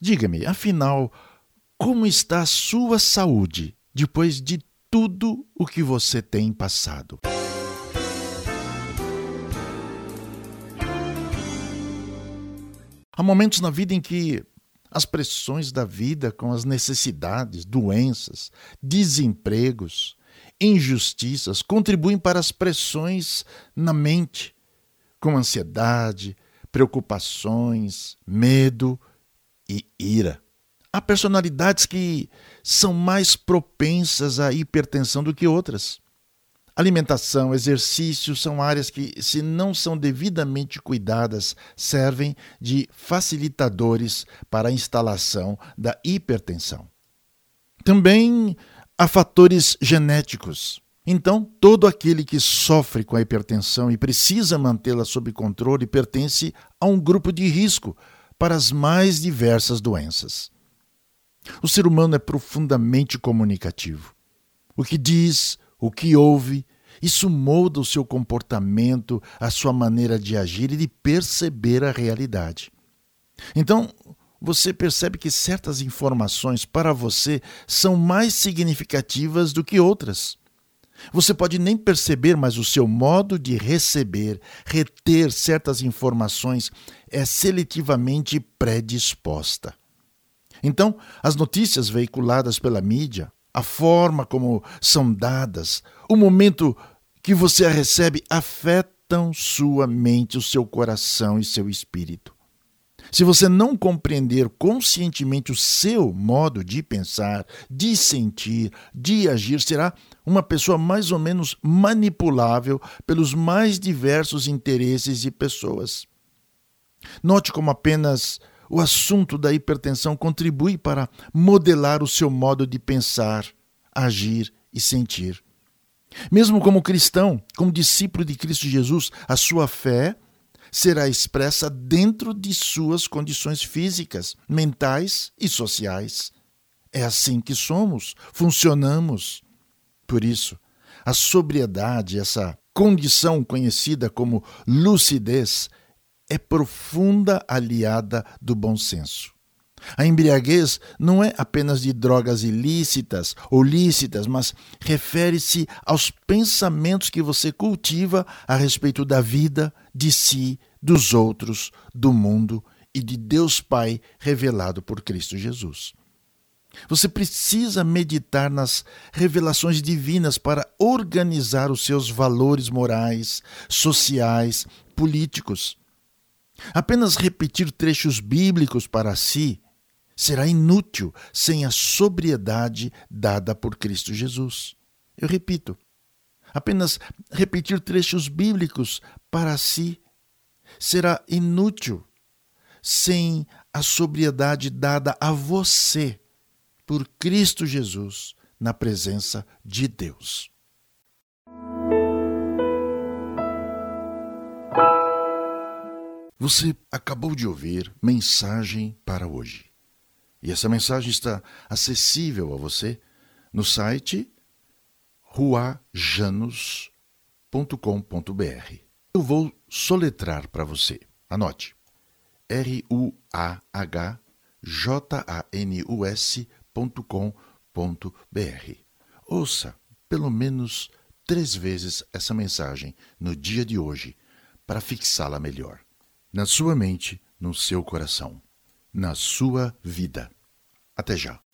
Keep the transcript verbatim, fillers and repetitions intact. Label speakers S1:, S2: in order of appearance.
S1: Diga-me, afinal, como está a sua saúde depois de tudo o que você tem passado? Há momentos na vida em que as pressões da vida, com as necessidades, doenças, desempregos, injustiças, contribuem para as pressões na mente, com ansiedade, preocupações, medo e ira. Há personalidades que são mais propensas à hipertensão do que outras. Alimentação, exercício são áreas que, se não são devidamente cuidadas, servem de facilitadores para a instalação da hipertensão. Também há fatores genéticos. Então, todo aquele que sofre com a hipertensão e precisa mantê-la sob controle pertence a um grupo de risco para as mais diversas doenças. O ser humano é profundamente comunicativo. O que diz, o que ouve, isso molda o seu comportamento, a sua maneira de agir e de perceber a realidade. Então, você percebe que certas informações para você são mais significativas do que outras. Você pode nem perceber, mas o seu modo de receber, reter certas informações é seletivamente predisposta. Então, as notícias veiculadas pela mídia, a forma como são dadas, o momento que você a recebe afetam sua mente, o seu coração e seu espírito. Se você não compreender conscientemente o seu modo de pensar, de sentir, de agir, será uma pessoa mais ou menos manipulável pelos mais diversos interesses de pessoas. Note como apenas o assunto da hipertensão contribui para modelar o seu modo de pensar, agir e sentir. Mesmo como cristão, como discípulo de Cristo Jesus, a sua fé será expressa dentro de suas condições físicas, mentais e sociais. É assim que somos, funcionamos. Por isso, a sobriedade, essa condição conhecida como lucidez, é profunda aliada do bom senso. A embriaguez não é apenas de drogas ilícitas ou lícitas, mas refere-se aos pensamentos que você cultiva a respeito da vida, de si, dos outros, do mundo e de Deus Pai revelado por Cristo Jesus. Você precisa meditar nas revelações divinas para organizar os seus valores morais, sociais, políticos. Apenas repetir trechos bíblicos para si será inútil sem a sobriedade dada por Cristo Jesus. Eu repito, apenas repetir trechos bíblicos para si será inútil sem a sobriedade dada a você por Cristo Jesus na presença de Deus. Você acabou de ouvir Mensagem para Hoje. E essa mensagem está acessível a você no site ruajanos ponto com ponto b r. Eu vou soletrar para você. Anote. R U A H J A N U S ponto com ponto b r. Ouça pelo menos três vezes essa mensagem no dia de hoje para fixá-la melhor. Na sua mente, no seu coração, na sua vida. Até já.